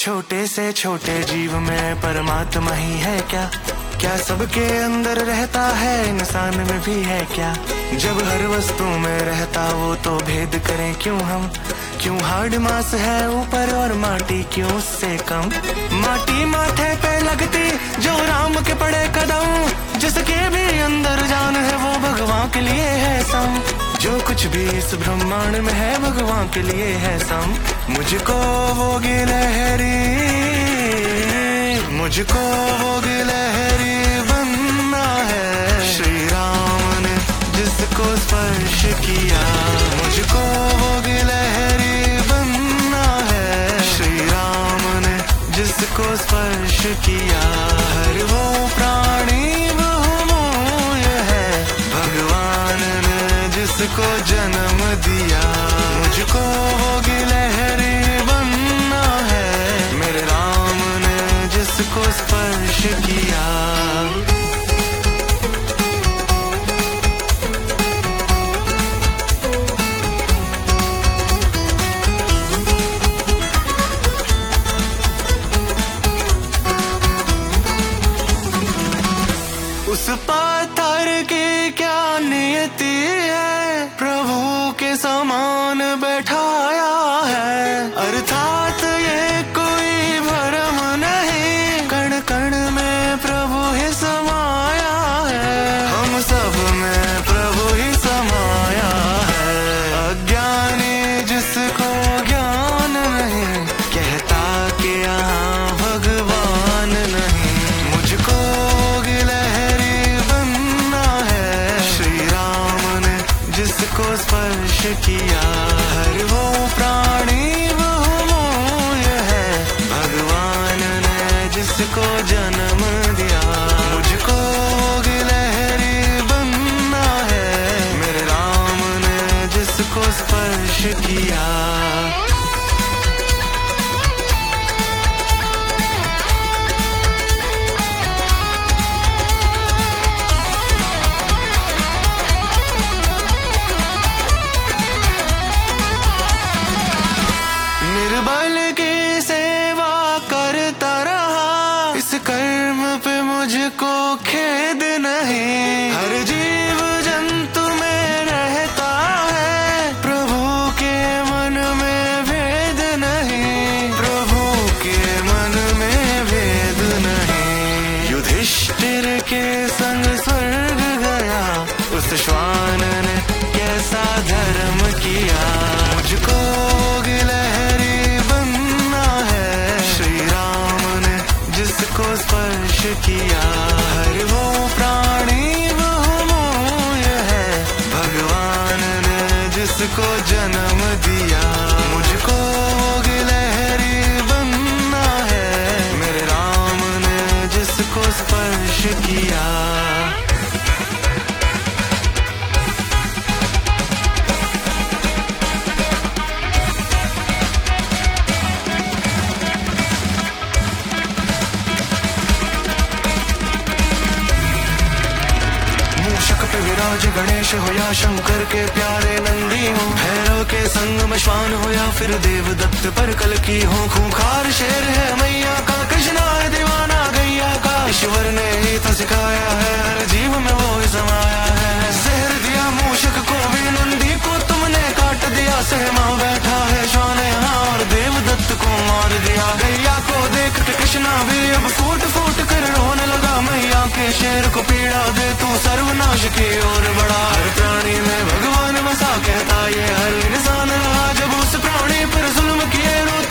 छोटे से छोटे जीव में परमात्मा ही है क्या? क्या सबके अंदर रहता है, इंसान में भी है क्या? जब हर वस्तु में रहता वो तो भेद करें क्यों हम? क्यों हार्ड मास है ऊपर और माटी क्यों उससे कम? माटी माथे पे लगती जो राम के पड़े कदम, जिसके भी अंदर जान है वो भगवान के लिए है सम। जो कुछ भी इस ब्रह्मांड में है भगवान के लिए है सम। मुझको वो गिलहरी, मुझको वो गिलहरी बनना है। श्री राम ने जिसको स्पर्श किया, मुझको वो गिलहरी बनना है। श्री राम ने जिसको स्पर्श किया, हर वो प्राणी बहुमूल्य है। भगवान ने जिसको जन्म दिया, मुझको वो गिलहरी बनना है। मेरे राम ने जिसको स्पर्श किया। उस पत्थर की क्या नियति है, प्रभु के समान बैठाया है। अर्थात ये कोई भरम नहीं, कण कण में प्रभु ही समाया है। हम सब में प्रभु ही समाया है। अज्ञानी जिसको ज्ञान नहीं, कहता कि यहाँ भगवान नहीं। मुझको जिसको स्पर्श किया, हर वो प्राणी बहुमूल्य है। भगवान ने जिसको जन्म दिया, मुझको गिलहरी बनना है। मेरे राम ने जिसको स्पर्श किया। निर्बल की सेवा करता रहा, इस कर्म पे मुझको खेद नहीं। हर जीव जंतु में रहता है, प्रभु के मन में भेद नहीं। प्रभु के मन में भेद नहीं। युधिष्ठिर के संग स्वर्ग गया, उस श्वान ने कैसा धर्म किया। मुझको गिलहरी बनना है। श्री राम ने जिसको स्पर्श किया, हर वो प्राणी बहुमूल्य है। भगवान ने जिसको जन्म दिया, मुझको गिलहरी बनना है। मेरे राम ने जिसको स्पर्श किया। विराज गणेश हो या शंकर के प्यारे नंदी हो, भैरव के संग में श्वान हो या फिर देवदत्त पर कल की हो। खूंखार शेर है मैया का, कृष्णा है दीवाना गैया का। ईश्वर ने ही तो सिखाया है, हर जीव में वो ही समाया है। जहर दिया मूषक को भी, नंदी को तुमने काट दिया। सहमा बैठा है श्वान यहाँ और देवदत्त को मार दिया। गैया को देख के कृष्णा भी अब फूट फूट कर रोने लगा। मैया के शेर को पीड़ा दे तू सर्वनाश की ओर बढ़ा। हर प्राणी में भगवान बसा, कहता ये हर इंसान रहा। जब उस प्राणी पर जुल्म किए